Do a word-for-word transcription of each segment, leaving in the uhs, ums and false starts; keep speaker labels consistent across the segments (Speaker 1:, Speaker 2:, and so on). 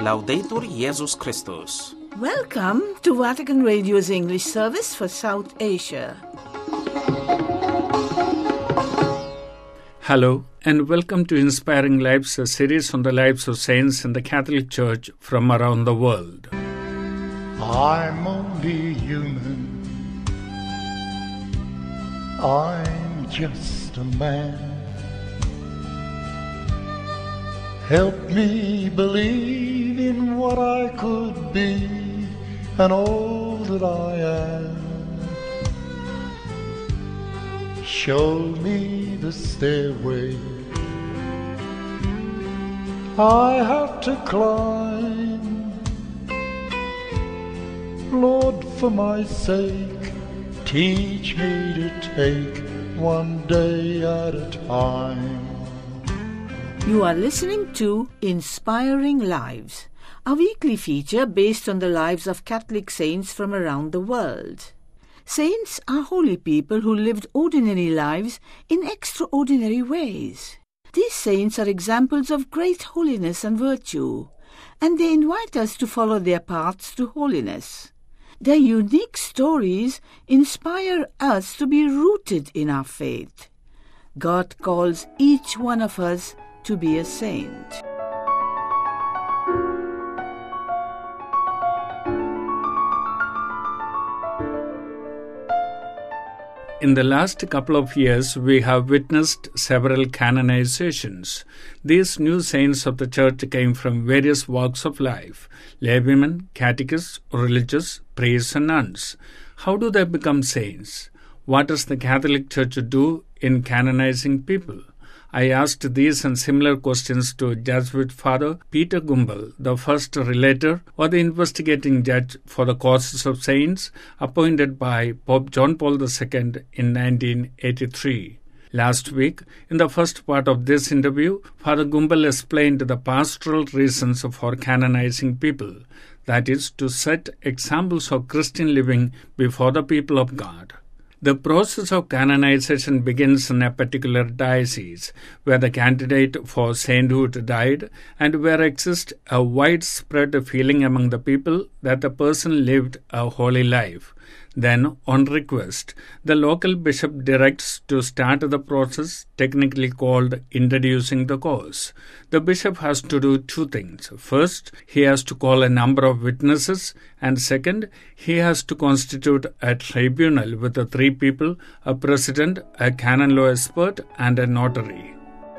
Speaker 1: Laudetur Jesus Christus.
Speaker 2: Welcome to Vatican Radio's English service for South Asia.
Speaker 3: Hello and welcome to Inspiring Lives, a series on the lives of saints in the Catholic Church from around the world.
Speaker 4: I'm only human. I'm just a man. Help me believe in what I could be and all that I am. Show me the stairway I have to climb. Lord, for my sake, teach me to take one day at a time.
Speaker 2: You are listening to Inspiring Lives, a weekly feature based on the lives of Catholic saints from around the world. Saints are holy people who lived ordinary lives in extraordinary ways. These saints are examples of great holiness and virtue, and they invite us to follow their paths to holiness. Their unique stories inspire us to be rooted in our faith. God calls each one of us to be a saint.
Speaker 3: In the last couple of years, we have witnessed several canonizations. These new saints of the Church came from various walks of life: laywomen, catechists, religious, priests and nuns. How do they become saints? What does the Catholic Church do in canonizing people? I asked these and similar questions to Jesuit Father Peter Gumbel, the first relator or the investigating judge for the causes of saints, appointed by Pope John Paul the Second in nineteen eighty-three. Last week, in the first part of this interview, Father Gumbel explained the pastoral reasons for canonizing people, that is, to set examples of Christian living before the people of God. The process of canonization begins in a particular diocese where the candidate for sainthood died and where exists a widespread feeling among the people that the person lived a holy life. Then, on request, the local bishop directs to start the process, technically called introducing the cause. The bishop has to do two things. First, he has to call a number of witnesses, and second, he has to constitute a tribunal with the three people, a president, a canon law expert, and a notary.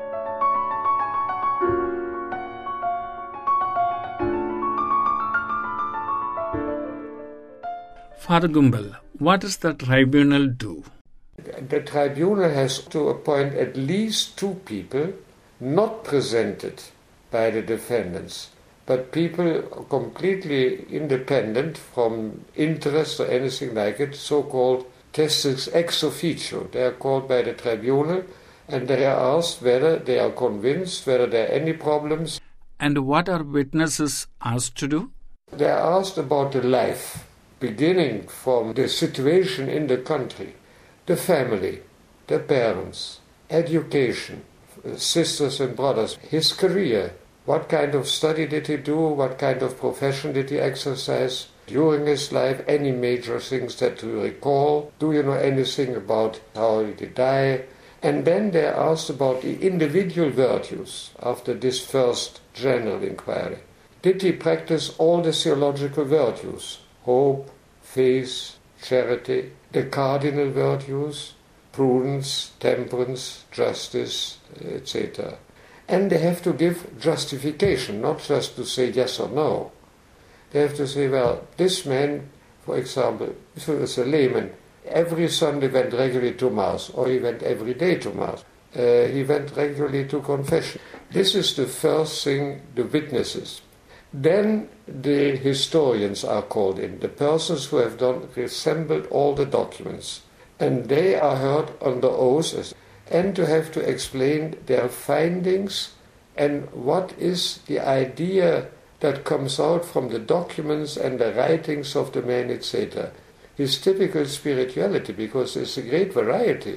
Speaker 3: Father Gumbel, what does the tribunal do?
Speaker 5: The tribunal has to appoint at least two people not presented by the defendants, but people completely independent from interest or anything like it, so-called testes ex officio. They are called by the tribunal and they are asked whether they are convinced, whether there are any problems.
Speaker 3: And what are witnesses asked to do?
Speaker 5: They are asked about the life, beginning from the situation in the country, the family, the parents, education, sisters and brothers, his career, what kind of study did he do, what kind of profession did he exercise during his life, any major things that you recall, do you know anything about how did he die? And then they are asked about the individual virtues after this first general inquiry. Did he practice all the theological virtues? Hope, faith, charity, the cardinal virtues, prudence, temperance, justice, et cetera. And they have to give justification, not just to say yes or no. They have to say, well, this man, for example, if he was a layman, every Sunday went regularly to Mass, or he went every day to Mass. Uh, he went regularly to confession. This is the first thing, the witnesses. Then the historians are called in, the persons who have done assembled all the documents, and they are heard under oath and to have to explain their findings and what is the idea that comes out from the documents and the writings of the man, et cetera. His typical spirituality, because there's a great variety.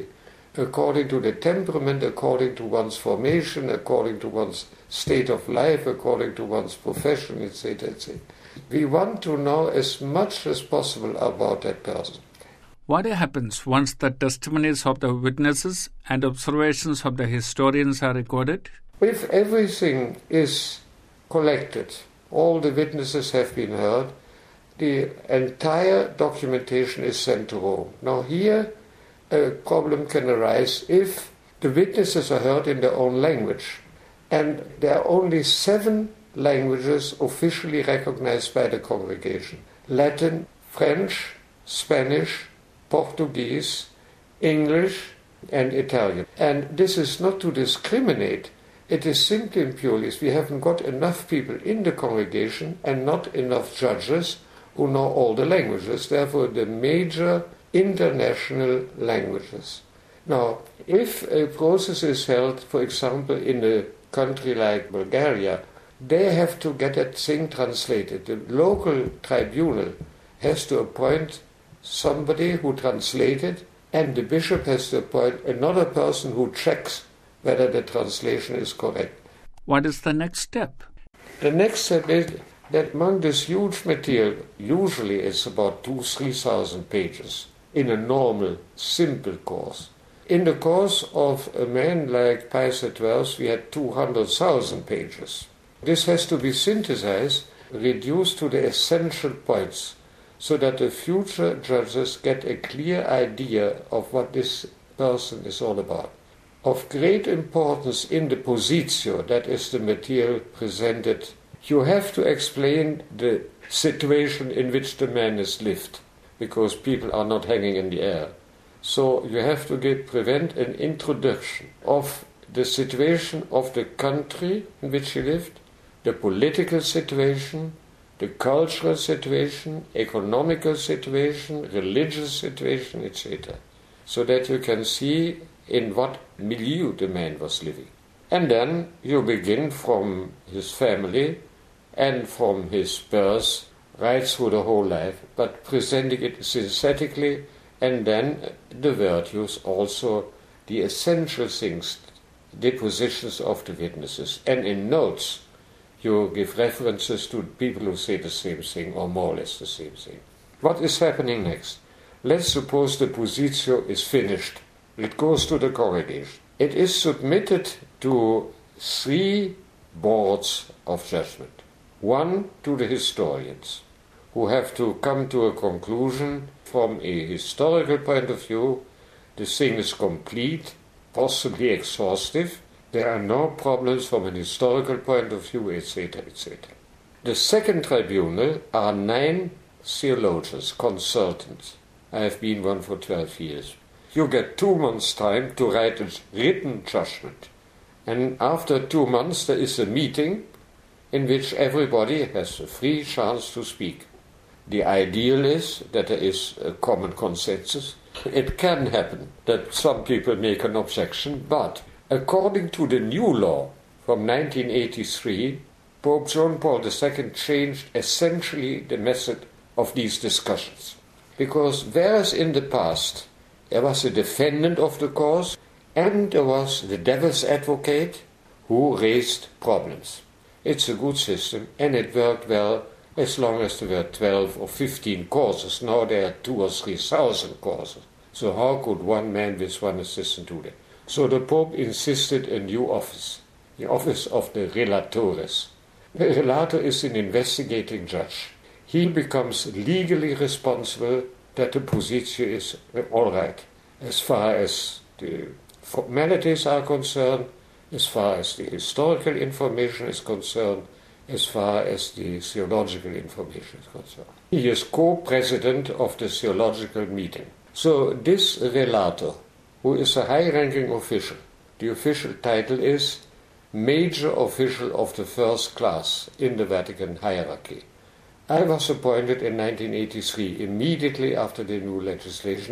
Speaker 5: according to the temperament, according to one's formation, according to one's state of life, according to one's profession, et cetera, et cetera. We want to know as much as possible about that person.
Speaker 3: What happens once the testimonies of the witnesses and observations of the historians are recorded?
Speaker 5: If everything is collected, all the witnesses have been heard, the entire documentation is sent to Rome. Now here a problem can arise if the witnesses are heard in their own language, and there are only seven languages officially recognized by the congregation: Latin, French, Spanish, Portuguese, English, and Italian. And this is not to discriminate. It is simply and purely we haven't got enough people in the congregation and not enough judges who know all the languages, therefore the major international languages. Now, if a process is held, for example, in a country like Bulgaria, they have to get that thing translated. The local tribunal has to appoint somebody who translates it, and the bishop has to appoint another person who checks whether the translation is correct.
Speaker 3: What is the next step?
Speaker 5: The next step is that among this huge material, usually it's about two, three thousand pages in a normal, simple course. In the course of a man like Pius the twelfth, we had two hundred thousand pages. This has to be synthesized, reduced to the essential points, so that the future judges get a clear idea of what this person is all about. Of great importance in the positio, that is the material presented, you have to explain the situation in which the man has lived, because people are not hanging in the air. So you have to give, prevent an introduction of the situation of the country in which he lived, the political situation, the cultural situation, economical situation, religious situation, et cetera, so that you can see in what milieu the man was living. And then you begin from his family and from his birth right through the whole life, but presenting it synthetically, and then the virtues, also the essential things, the positions of the witnesses. And in notes, you give references to people who say the same thing, or more or less the same thing. What is happening next? Let's suppose the positio is finished. It goes to the congregation. It is submitted to three boards of judgment. One to the historians, who have to come to a conclusion from a historical point of view. The thing is complete, possibly exhaustive. There are no problems from an historical point of view, et cetera, et cetera. The second tribunal are nine theologians, consultants. I have been one for twelve years. You get two months' time to write a written judgment. And after two months there is a meeting in which everybody has a free chance to speak. The ideal is that there is a common consensus. It can happen that some people make an objection, but according to the new law from nineteen eighty-three, Pope John Paul the Second changed essentially the method of these discussions. Because whereas in the past there was a defendant of the cause and there was the devil's advocate who raised problems. It's a good system and it worked well as long as there were twelve or fifteen causes. Now there are two or three thousand causes. So how could one man with one assistant do that? So the Pope insisted a new office, the office of the relatores. The relator is an investigating judge. He becomes legally responsible that the positio is all right, as far as the formalities are concerned, as far as the historical information is concerned, as far as the theological information is concerned. He is co-president of the theological meeting. So this relator, who is a high-ranking official, the official title is Major Official of the First Class in the Vatican hierarchy. I was appointed in nineteen eighty-three, immediately after the new legislation.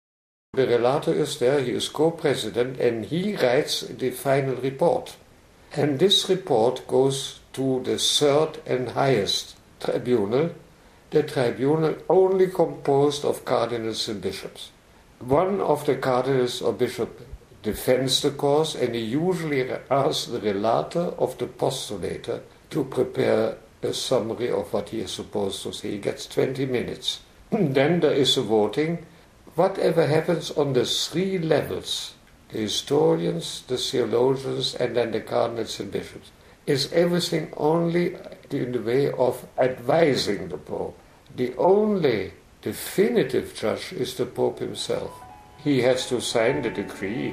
Speaker 5: The relator is there, he is co-president, and he writes the final report. And this report goes to the third and highest tribunal, the tribunal only composed of cardinals and bishops. one of the cardinals or bishop defends the cause, and he usually asks the relator of the postulator to prepare a summary of what he is supposed to say. He gets twenty minutes. Then there is a voting. Whatever happens on the three levels, the historians, the theologians, and then the cardinals and bishops, is everything only in the way of advising the Pope. The only definitive judge is the Pope himself. He has to sign the decree.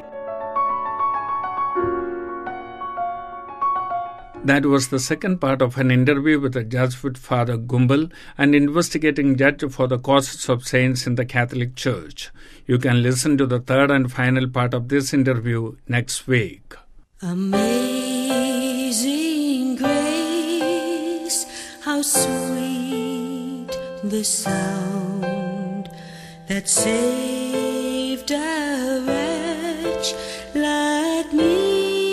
Speaker 3: That was the second part of an interview with the Jesuit Father Gumbel, an investigating judge for the causes of saints in the Catholic Church. You can listen to the third and final part of this interview next week.
Speaker 6: Amazing grace, how sweet the sound that saved a wretch like me.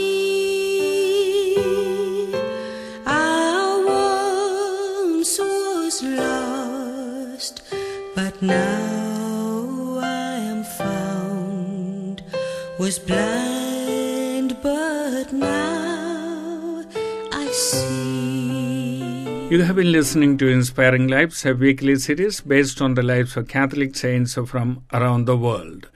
Speaker 6: Lost, but now I am found, was blind, but now I see.
Speaker 3: You have been listening to Inspiring Lives, a weekly series based on the lives of Catholic saints from around the world.